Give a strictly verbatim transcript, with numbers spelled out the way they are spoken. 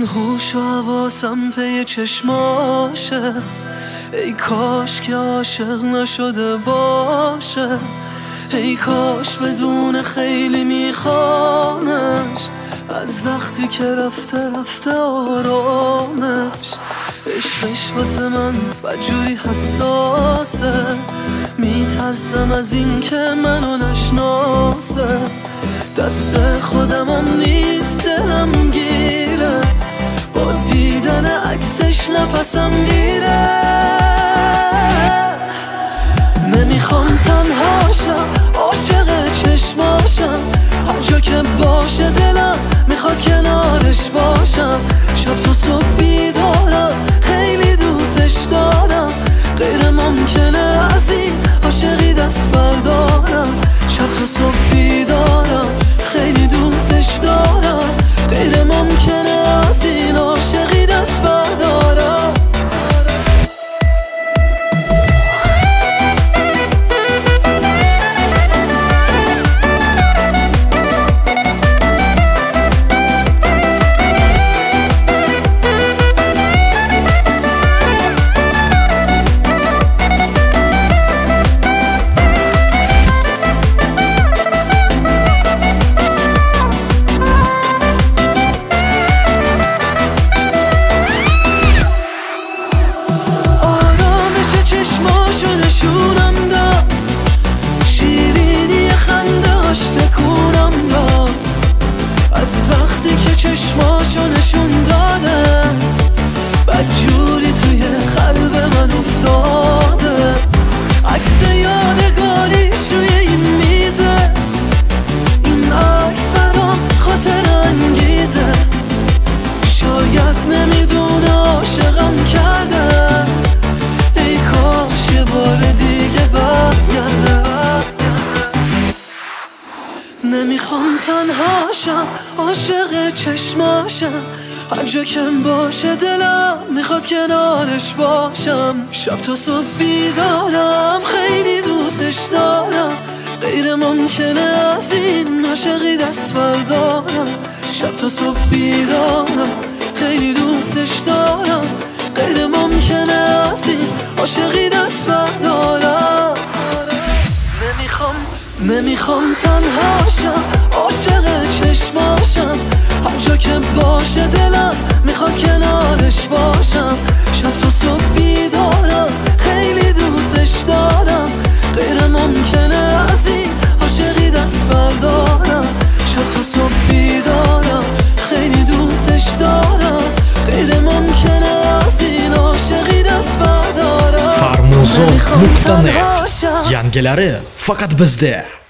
من هوش و حواسم پی چشماشه، ای کاش که عاشق نشده باشه، ای کاش بدون خیلی میخوامش، از وقتی که رفته رفته آرامش. عشقش واسه من بدجوری حساسه، میترسم از این که منو نشناسه، دست خودمم نیست دلم گیره، با دیدن عکسش نفسم میره. نمیخوام تنها شم، عاشق چشماشم، هر جا که باشه دلم میخواد کنارش باشم. شب تا صبح بیدارم، خیلی دوستش دارم، غیر ممکنه از این عاشقی دست بردارم. شب تا صبح بیدارم، خیلی دوستش دارم، غیر ممکنه از این عاشقی دست بردارم. چشماشو نشونم داد، شیرینی خندهاش تکونم داد، از وقتی که چشماشو نشون داده بدجوری توی قلب من افتاده. عکس یادگاریش روی این میزه، این عکس برام خاطر انگیزه، شاید نمیدونه عاشقم کرده، نمیخوام تنها شم، عاشق چشماشم، هر جا که باشه دلم میخواد کنارش باشم. شب تا صبح بیدارم، خیلی دوستش دارم، غیر ممکنه از این عاشقی دست بردارم. شب تا صبح بیدارم، خیلی دوستش دارم، غیر ممکنه از این عاشقی دست بردارم. نمیخوام نمیخوام تنها شم، عاشق چشماشم، هر جا که باشه دلم میخواد کنارش باشم. شب تا صبح بیدارم، خیلی دوستش دارم، غیر ممکنه از این عاشقی دست بردارم. شب تا صبح بیدارم، خیلی دوستش دارم، غیر ممکنه از این عاشقی دست بردارم. farmuzon nuqta net yangilari faqat bizda.